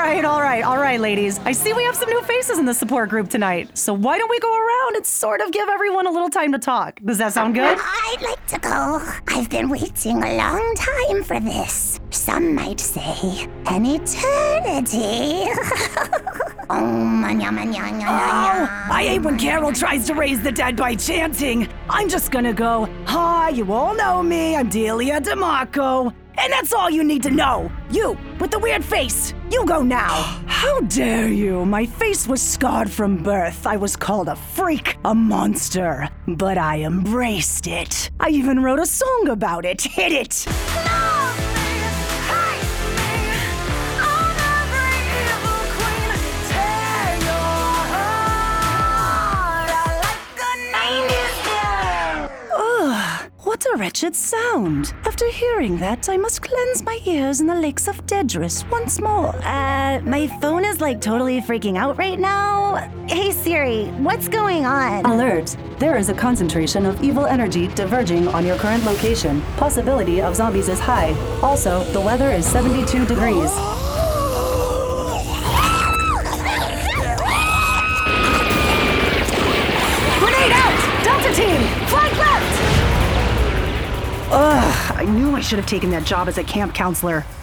All right, ladies. I see we have some new faces in the support group tonight. So why don't we go around and sort of give everyone a little time to talk? Does that sound good? I'd like to go. I've been waiting a long time for this. Some might say an eternity. I hate when Carol tries to raise the dead by chanting. I'm just gonna go, hi, you all know me, I'm Delia DeMarco. And that's all you need to know. You, with the weird face, you go now. How dare you? My face was scarred from birth. I was called a freak, a monster. But I embraced it. I even wrote a song about it. Hit it! What a wretched sound. After hearing that, I must cleanse my ears in the lakes of Dedris once more. My phone is like totally freaking out right now. Hey Siri, what's going on? Alert! There is a concentration of evil energy diverging on your current location. Possibility of zombies is high. Also, the weather is 72 degrees. Grenade out! Delta team! Flank left! Ugh, I knew I should have taken that job as a camp counselor.